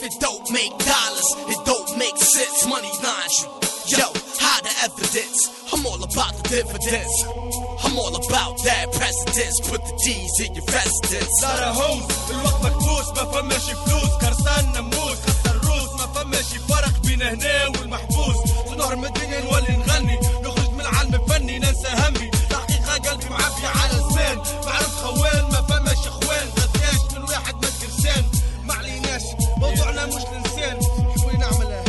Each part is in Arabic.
it don't make dollars, it don't make sense. Money lines you. Yo, hide the evidence. I'm all about the dividends. I'm all about that presidents. Put the D's in your residence. دار هوس الوقت مكبوس ما فماش فلوس قرصان نموت خسر الروس ما فماش فرق بين هنا والمحبوس نهر من الدنيا نولي نغني نخرج من العالم الفني ننسى همي الحقيقة قلبي معبي على زمان معرف خوان ما فماش اخوان غداش من واحد ما كرسان ما عليناش موضوعنا مش الانسان شوي نعمل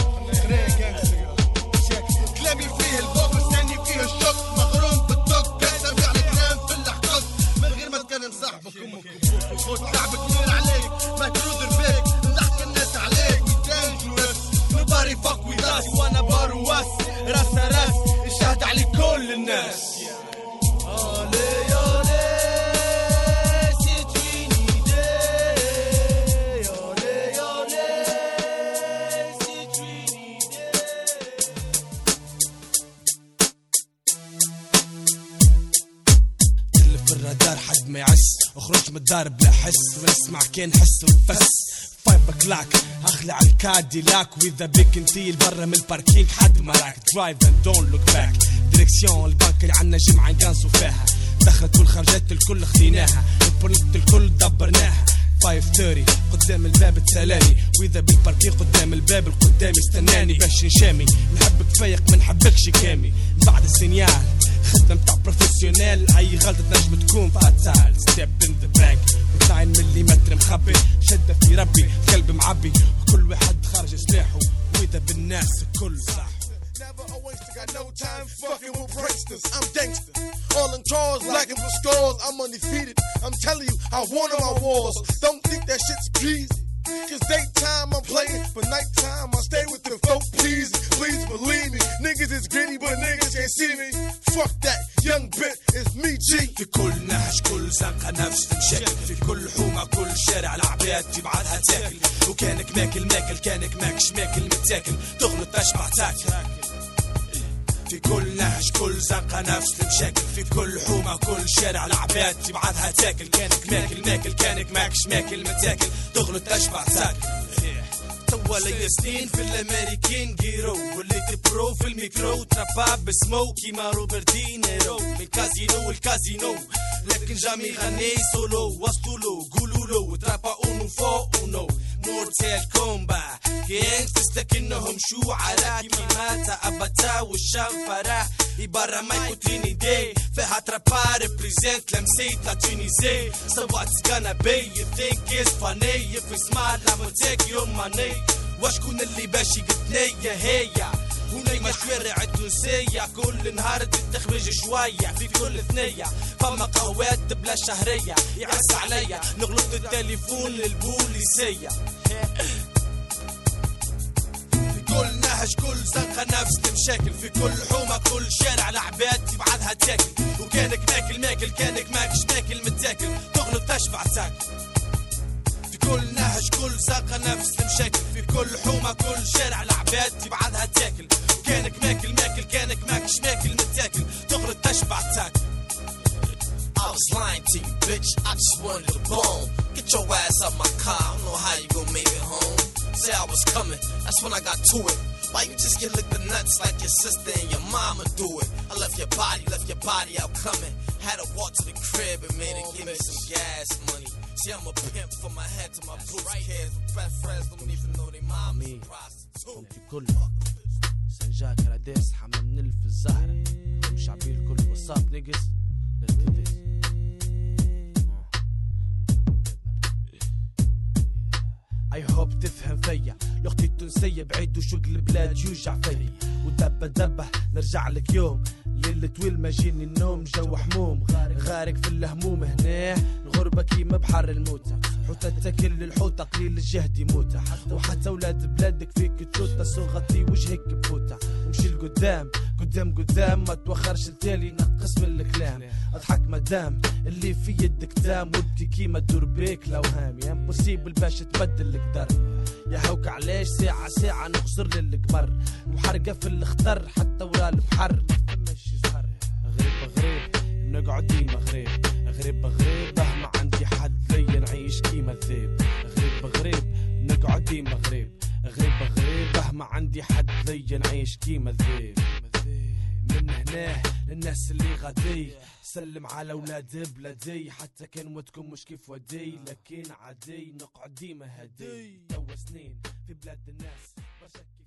كلامي فيه البوكس ثاني فيه الشوك مغروم بالدوك كسر على كلام في الاحقاق من غير ما تكلم صاحبك امك خد لعبك كبير عليك ما ترود بيك نضحك الناس عليك dangerous nobody fuck with us وانا بارواس راس راس الشهد على كل الناس الرادار حد ما يعس اخرج من الدار بلا حس ونسمع كان حس ونفس فايب كلاك اخلع على الكاديلاك واذا بك انتي لبرا من الباركينج حد ما راك درايف اند دونت لوك باك ديريكسيون البنك اللي عنا جمعه نقانسوا فيها دخلت والخرجات الكل خديناها البوليت الكل دبرناها 5:30 قدام الباب تسالاني واذا بالباركين قدام الباب القدام يستناني باش نشامي نحبك فايق ما نحبكش كامي بعد السينيال خدمة متاع بروفيسيونيل اي غلطة تنجم تكون فاتال ستيب ان ذا باك 9 ملم مخبي شدة في ربي قلب معبي وكل واحد خارج سلاحه واذا بالناس الكل صح Never a waster, got no time fucking with pranksters. I'm gangster. All in cars, lacking for scores. I'm undefeated. I'm telling you, I won on my wars. Don't think that shit's easy. Cause daytime I'm playing, but nighttime I stay with the folk please. Please believe me. Niggas is gritty, but niggas can't see me. Fuck that, young bit, it's me G. في كل نهج كل زنقة نفس مشاكل في كل حومة كل شارع العباد تبعدها تاكل وكانك ماكل ماكل كانك ماكش ماكل متاكل تغلط تشبع تاكل في كل نهج كل زنقة نفس المشاكل في كل حومة كل شارع العباد تبعدها تاكل كانك ماكل ماكل كانك ماكش ماكل متاكل تغلط تشبع تاكل توا لي سنين في الامريكين جيرو وليت برو في الميكرو تراباب بسمو كيما روبرت دينيرو من كازينو الكازينو لكن جامي غني سولو وصلولو قولولو ترابا اونو فوق اونو مورتال كومبا جانكستس لكنهم شعراء كيما تأبتا والشنفرة يبرا مايكو تريني دي فيها ترابا ريبريزنت لمسيت لتونيزي So what's gonna be you think it's funny if it's smart I'ma take your money وشكون اللي باشي قدني هي ونيما شوارع التونسية كل نهار تخرج شوية في كل ثنية فما قهوات بلا شهرية يعس عليا نغلط التليفون للبوليسية في كل نهج كل زنقة نفس المشاكل في كل حومة كل شارع العباد تبعدها تاكل وكانك ماكل ماكل كانك ماكش ماكل متاكل تغلط تشبع تاكل في كل نهج كل زنقة نفس المشاكل في كل حومة كل شارع العباد تبعدها تاكل وكانك ماكل ماكل كانك ماكش ماكل متاكل تغلط تشبع تاكل I was lying to you, bitch. I just wanted a bone. Get your ass up my car. I don't know how you gon' make it home. Say I was coming. That's when I got to it. Why you just get licked the nuts like your sister and your mama do it? I left your body out coming. Had to walk to the crib and made it give me some gas money. See, I'm a pimp from my head to my boots. Kids with best friends don't even know they mom is a prostitute. سنجاك راديس حمى من الف الزهرة شعبي الكل وصاب نقص للتدس I hope تفهم فيا لغتي التونسية بعيد وشق البلاد يوجع فيا ودبة دبة نرجع لك يوم ليلة طويل ما جيني النوم جو حموم غارق في الهموم هنا الغربة كيما بحر الموتى حوتة تاكل الحوتة قليل الجهد يموتى وحتى ولاد بلادك فيك توتة صغتي وجهك بفوتة ومشي لقدام قدام ما توخرش التالي نقص من الكلام اضحك مدام اللي في يدك تام وابكي كيما تدور بيك لوهام يا امبوسيبل باش تبدل القدر يا هوك علاش ساعة نغزر للقمر محرقة في الخضر حتى ورا البحر ما فماش زهر غريب نقعد ديما غريب ما عندي حد ليا نعيش كيما الذئب غريب نقعد ديما غريب غريب ما عندي حد ليا نعيش كيما ذيب. من هنا للناس اللي غادي سلم على ولاد بلادي، حتى كان ودكم مش كيف ودي لكن عادي نقعد ديما هدي. توا سنين في بلاد الناس